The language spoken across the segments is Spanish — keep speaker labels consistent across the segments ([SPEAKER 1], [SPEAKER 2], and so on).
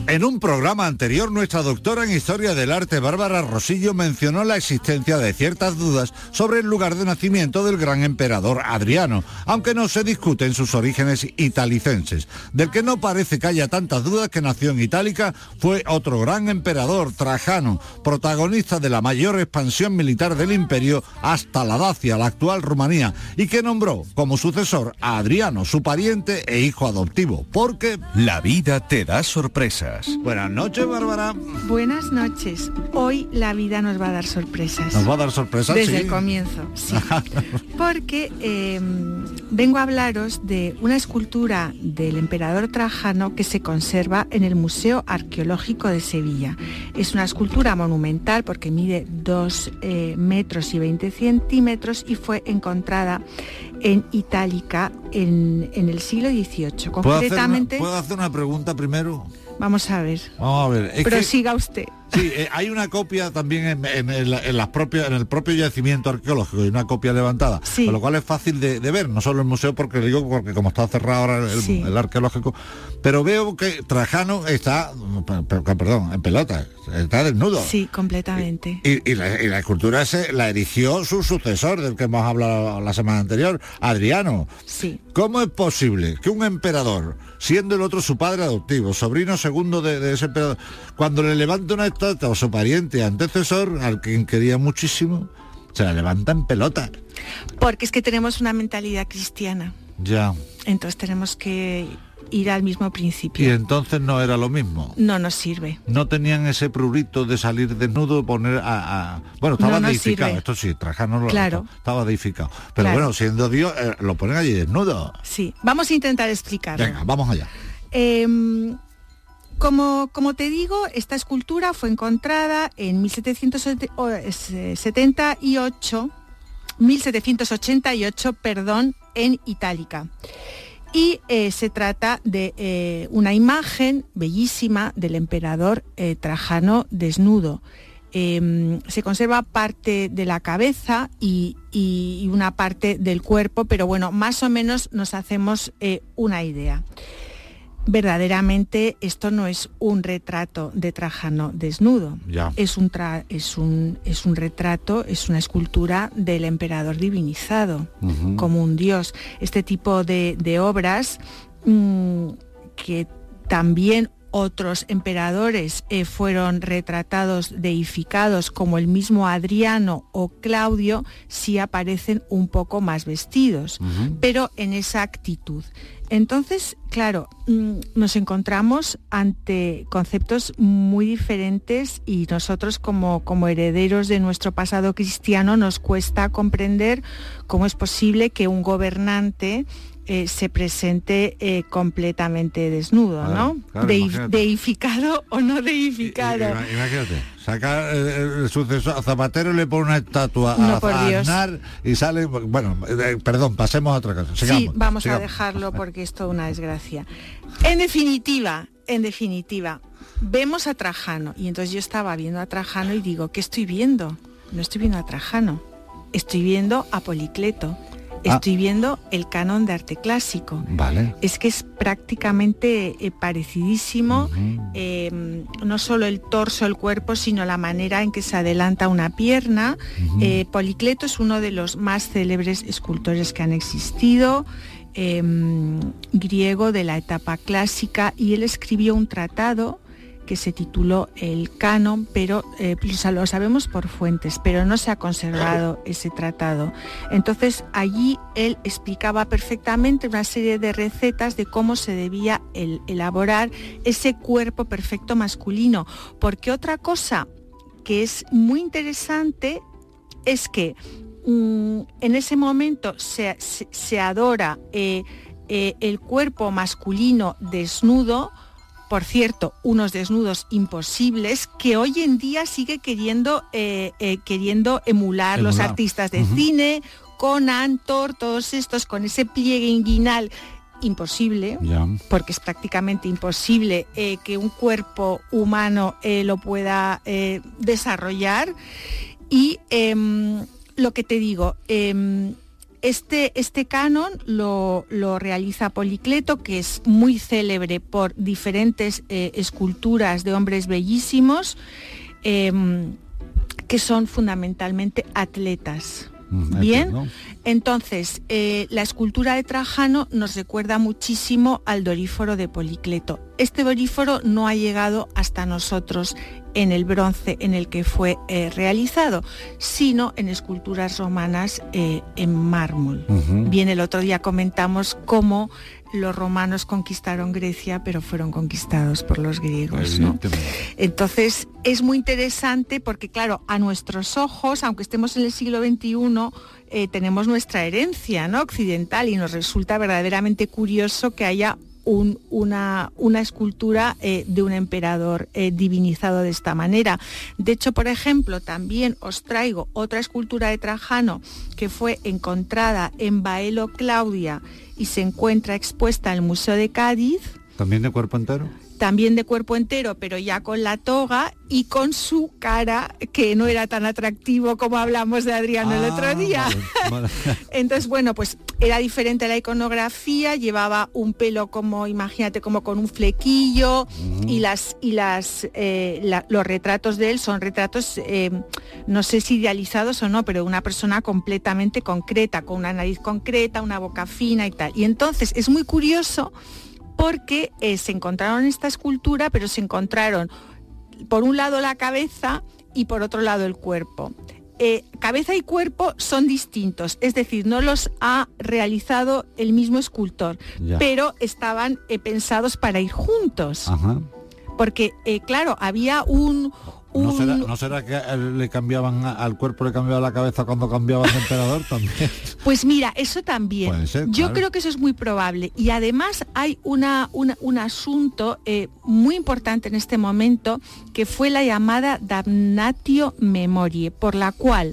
[SPEAKER 1] En un programa anterior, nuestra doctora en Historia del Arte, Bárbara Rosillo, mencionó la existencia de ciertas dudas sobre el lugar de nacimiento del gran emperador Adriano, aunque no se discuten sus orígenes italicenses. Del que no parece que haya tantas dudas que nació en Itálica fue otro gran emperador, Trajano, protagonista de la mayor expansión militar del imperio hasta la Dacia, la actual Rumanía, y que nombró como sucesor a Adriano, su pariente e hijo adoptivo, porque...
[SPEAKER 2] La vida te da sorpresas.
[SPEAKER 1] Buenas noches, Bárbara.
[SPEAKER 3] Buenas noches. Hoy la vida nos va a dar sorpresas.
[SPEAKER 1] ¿Nos va a dar sorpresas?
[SPEAKER 3] Desde
[SPEAKER 1] sí.
[SPEAKER 3] el comienzo, sí. Porque vengo a hablaros de una escultura del emperador Trajano que se conserva en el Museo Arqueológico de Sevilla. Es una escultura monumental porque mide 2 metros y 20 centímetros y fue encontrada en Itálica en el siglo XVIII. Concretamente...
[SPEAKER 1] ¿Puedo hacer una pregunta primero?
[SPEAKER 3] Vamos a ver.
[SPEAKER 1] Vamos a ver.
[SPEAKER 3] Prosiga usted.
[SPEAKER 1] Sí, hay una copia también en el propio yacimiento arqueológico, hay una copia levantada,
[SPEAKER 3] sí.
[SPEAKER 1] Con lo cual es fácil de ver, no solo el museo, porque como está cerrado ahora el arqueológico, pero veo que Trajano está, en pelota, está desnudo.
[SPEAKER 3] Sí, completamente.
[SPEAKER 1] Y la escultura la erigió su sucesor, del que hemos hablado la semana anterior, Adriano.
[SPEAKER 3] Sí.
[SPEAKER 1] ¿Cómo es posible que un emperador, siendo el otro su padre adoptivo, sobrino segundo de ese emperador, cuando le levanta una estatua a su pariente antecesor, al quien quería muchísimo, se la levanta en pelota?
[SPEAKER 3] Porque es que tenemos una mentalidad cristiana.
[SPEAKER 1] Ya.
[SPEAKER 3] Entonces tenemos que ir al mismo principio.
[SPEAKER 1] Y entonces no era lo mismo.
[SPEAKER 3] No nos sirve.
[SPEAKER 1] No tenían ese prurito de salir desnudo, poner bueno, estaba deificado,
[SPEAKER 3] sirve.
[SPEAKER 1] Esto sí, Trajano
[SPEAKER 3] claro.
[SPEAKER 1] estaba deificado. Pero
[SPEAKER 3] claro.
[SPEAKER 1] Bueno, siendo Dios, lo ponen allí desnudo.
[SPEAKER 3] Sí, vamos a intentar explicarlo.
[SPEAKER 1] Venga, vamos allá.
[SPEAKER 3] Como te digo, esta escultura fue encontrada en 1788, en Itálica. Y se trata de una imagen bellísima del emperador Trajano desnudo. Se conserva parte de la cabeza y una parte del cuerpo, pero bueno, más o menos nos hacemos una idea. Verdaderamente esto no es un retrato de Trajano desnudo.
[SPEAKER 1] Ya.
[SPEAKER 3] Es un retrato, es una escultura del emperador divinizado, como un dios. Este tipo de obras que también otros emperadores fueron retratados, deificados, como el mismo Adriano o Claudio, sí aparecen un poco más vestidos, pero en esa actitud. Entonces, claro, nos encontramos ante conceptos muy diferentes y nosotros como herederos de nuestro pasado cristiano nos cuesta comprender cómo es posible que un gobernante se presente completamente desnudo, ¿no?
[SPEAKER 1] Claro,
[SPEAKER 3] deificado o no deificado.
[SPEAKER 1] Imagínate, saca el sucesor, a Zapatero le pone una estatua a Aznar y sale, bueno, perdón, pasemos a otra cosa.
[SPEAKER 3] Sigamos. Vamos a dejarlo porque es toda una desgracia. En definitiva, vemos a Trajano y entonces yo estaba viendo a Trajano y digo, ¿qué estoy viendo? No estoy viendo a Trajano, estoy viendo a Policleto. Estoy viendo el canon de arte clásico.
[SPEAKER 1] Vale.
[SPEAKER 3] Es que es prácticamente parecidísimo, no solo el torso, el cuerpo, sino la manera en que se adelanta una pierna. Policleto es uno de los más célebres escultores que han existido, griego de la etapa clásica, y él escribió un tratado que se tituló El Canon, pero lo sabemos por fuentes, pero no se ha conservado ese tratado. Entonces allí él explicaba perfectamente una serie de recetas de cómo se debía elaborar ese cuerpo perfecto masculino, porque otra cosa que es muy interesante es que en ese momento se adora el cuerpo masculino desnudo. Por cierto, unos desnudos imposibles que hoy en día sigue queriendo emular los artistas de cine, Conan, Thor, todos estos con ese pliegue inguinal imposible, porque es prácticamente imposible que un cuerpo humano lo pueda desarrollar. Y lo que te digo, este canon lo realiza Policleto, que es muy célebre por diferentes esculturas de hombres bellísimos, que son fundamentalmente atletas. Bien, entonces la escultura de Trajano nos recuerda muchísimo al doríforo de Policleto. Este doríforo no ha llegado hasta nosotros en el bronce en el que fue realizado, sino en esculturas romanas en mármol. Bien, el otro día comentamos cómo los romanos conquistaron Grecia, pero fueron conquistados por los griegos, ¿no? Entonces es muy interesante porque, claro, a nuestros ojos, aunque estemos en el siglo XXI, tenemos nuestra herencia, ¿no?, occidental, y nos resulta verdaderamente curioso que haya una escultura de un emperador divinizado de esta manera. De hecho, por ejemplo, también os traigo otra escultura de Trajano que fue encontrada en Baelo Claudia y se encuentra expuesta en el Museo de Cádiz.
[SPEAKER 1] ¿También de cuerpo entero?
[SPEAKER 3] También de cuerpo entero, pero ya con la toga y con su cara, que no era tan atractivo como hablamos de Adriano el otro día. Vale. Entonces, bueno, pues era diferente la iconografía, llevaba un pelo como, imagínate, como con un flequillo, y los retratos de él son retratos, no sé si idealizados o no, pero de una persona completamente concreta, con una nariz concreta, una boca fina y tal. Y entonces es muy curioso porque se encontraron esta escultura, pero se encontraron por un lado la cabeza y por otro lado el cuerpo. Cabeza y cuerpo son distintos, es decir, no los ha realizado el mismo escultor, pero estaban pensados para ir juntos. Ajá. Porque, claro, había ¿No
[SPEAKER 1] será que le cambiaban al cuerpo, le cambiaba la cabeza cuando cambiaban de emperador también?
[SPEAKER 3] Pues mira, eso también.
[SPEAKER 1] Puede ser,
[SPEAKER 3] Yo
[SPEAKER 1] claro.
[SPEAKER 3] creo que eso es muy probable. Y además hay un asunto muy importante en este momento, que fue la llamada damnatio memoriae, por la cual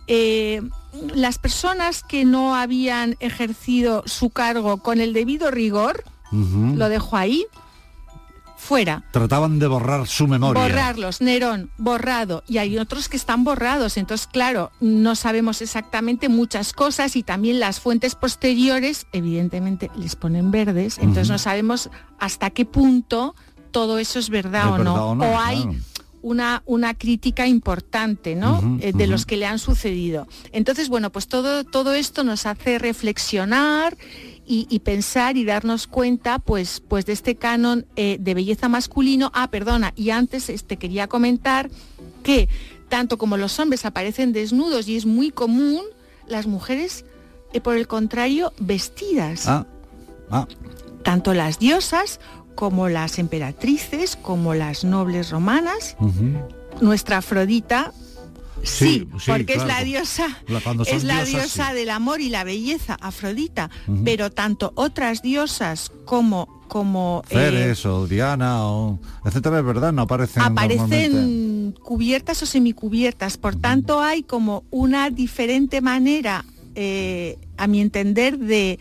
[SPEAKER 3] las personas que no habían ejercido su cargo con el debido rigor, lo dejo ahí, fuera.
[SPEAKER 1] Trataban de borrar su memoria.
[SPEAKER 3] Borrarlos, Nerón, borrado. Y hay otros que están borrados. Entonces, claro, no sabemos exactamente muchas cosas, y también las fuentes posteriores, evidentemente, les ponen verdes. Entonces no sabemos hasta qué punto todo eso es verdad o no. O hay una crítica importante, ¿no? De los que le han sucedido. Entonces, bueno, pues todo esto nos hace reflexionar y pensar y darnos cuenta pues de este canon de belleza masculino. Y antes quería comentar que tanto como los hombres aparecen desnudos y es muy común, las mujeres por el contrario vestidas. Tanto las diosas como las emperatrices, como las nobles romanas. Nuestra Afrodita, sí, porque claro, es la diosa del amor y la belleza, Afrodita, pero tanto otras diosas como
[SPEAKER 1] Ceres o Diana o etcétera, es verdad, no aparecen
[SPEAKER 3] cubiertas o semicubiertas. Por tanto, hay como una diferente manera, a mi entender,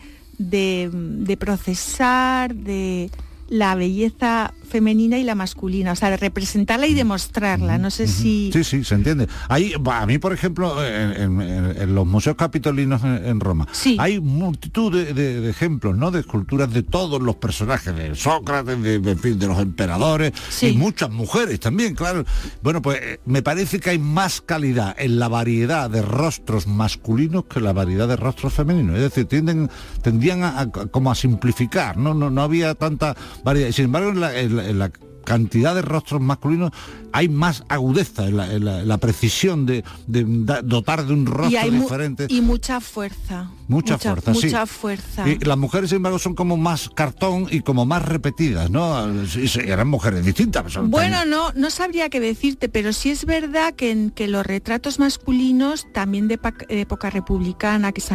[SPEAKER 3] de procesar de la belleza femenina y la masculina, o sea, de representarla y demostrarla. No sé si...
[SPEAKER 1] Sí, se entiende. A mí, por ejemplo, en los museos capitolinos en Roma, hay multitud de ejemplos, ¿no?, de esculturas de todos los personajes, de Sócrates, de los emperadores, y muchas mujeres también, claro. Bueno, pues me parece que hay más calidad en la variedad de rostros masculinos que la variedad de rostros femeninos. Es decir, tendían a simplificar, no había tanta variedad. Sin embargo, en la cantidad de rostros masculinos hay más agudeza en la precisión de dotar de un rostro diferente.
[SPEAKER 3] Y mucha fuerza.
[SPEAKER 1] Mucha
[SPEAKER 3] fuerza.
[SPEAKER 1] Y las mujeres, sin embargo, son como más cartón y como más repetidas, ¿no? Eran mujeres distintas.
[SPEAKER 3] Bueno, no sabría qué decirte, pero sí es verdad que los retratos masculinos, también de época republicana, que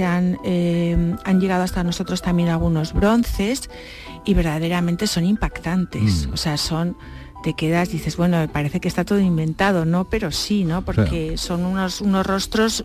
[SPEAKER 3] han llegado hasta nosotros también algunos bronces, y verdaderamente son impactantes. O sea, te quedas, dices, bueno, me parece que está todo inventado, ¿no? Pero sí, ¿no? Porque son unos rostros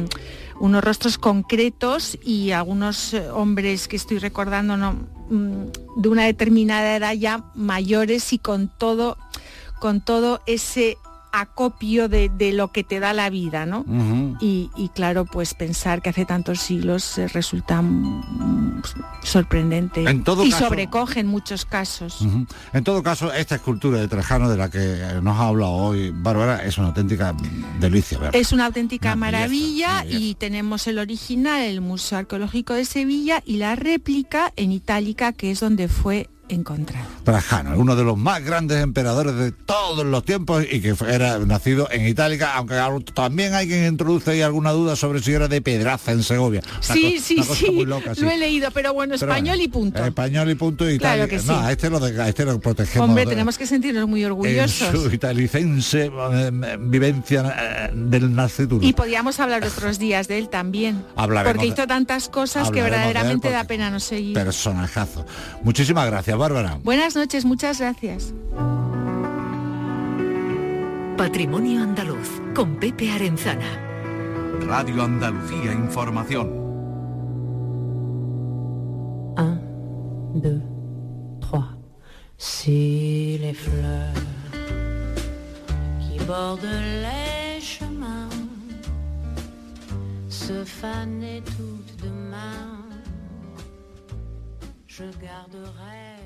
[SPEAKER 3] concretos, y algunos hombres que estoy recordando, ¿no?, de una determinada edad, ya mayores, y con todo ese acopio de lo que te da la vida, ¿no?
[SPEAKER 1] Ujú.
[SPEAKER 3] Y claro, pues pensar que hace tantos siglos resulta sorprendente
[SPEAKER 1] En todo
[SPEAKER 3] y
[SPEAKER 1] caso-
[SPEAKER 3] sobrecoge en muchos casos.
[SPEAKER 1] Ujú. En todo caso, esta escultura de Trajano de la que nos ha hablado hoy Bárbara es una auténtica delicia verla.
[SPEAKER 3] Es una auténtica
[SPEAKER 1] Una belleza,
[SPEAKER 3] maravilla
[SPEAKER 1] una belleza.
[SPEAKER 3] y tenemos el original en el Museo Arqueológico de Sevilla y la réplica en Itálica, que es donde fue encontrado.
[SPEAKER 1] Trajano, uno de los más grandes emperadores de todos los tiempos y que era nacido en Itálica, aunque también hay quien introduce ahí alguna duda sobre si era de Pedraza en Segovia.
[SPEAKER 3] Sí,
[SPEAKER 1] Una cosa muy loca, sí.
[SPEAKER 3] lo he leído, pero bueno,
[SPEAKER 1] Pero
[SPEAKER 3] español
[SPEAKER 1] bueno,
[SPEAKER 3] y punto.
[SPEAKER 1] Español y punto y
[SPEAKER 3] Claro
[SPEAKER 1] Italia.
[SPEAKER 3] que
[SPEAKER 1] No,
[SPEAKER 3] sí.
[SPEAKER 1] a este lo protegemos.
[SPEAKER 3] Hombre, tenemos que sentirnos muy
[SPEAKER 1] en
[SPEAKER 3] orgullosos.
[SPEAKER 1] su italicense vivencia del nascituro.
[SPEAKER 3] Y podíamos hablar otros días de él también.
[SPEAKER 1] Hablaremos
[SPEAKER 3] porque
[SPEAKER 1] de-
[SPEAKER 3] hizo tantas cosas que
[SPEAKER 1] hablaremos de él
[SPEAKER 3] verdaderamente da
[SPEAKER 1] porque-
[SPEAKER 3] pena no seguir.
[SPEAKER 1] Personajazo. Muchísimas gracias, Bárbara.
[SPEAKER 3] Buenas noches, muchas gracias.
[SPEAKER 4] Patrimonio Andaluz con Pepe Arenzana.
[SPEAKER 2] Radio Andalucía Información.
[SPEAKER 5] 1, 2, 3. Si les fleurs qui bordent les chemins se fanaient toutes demain, je garderai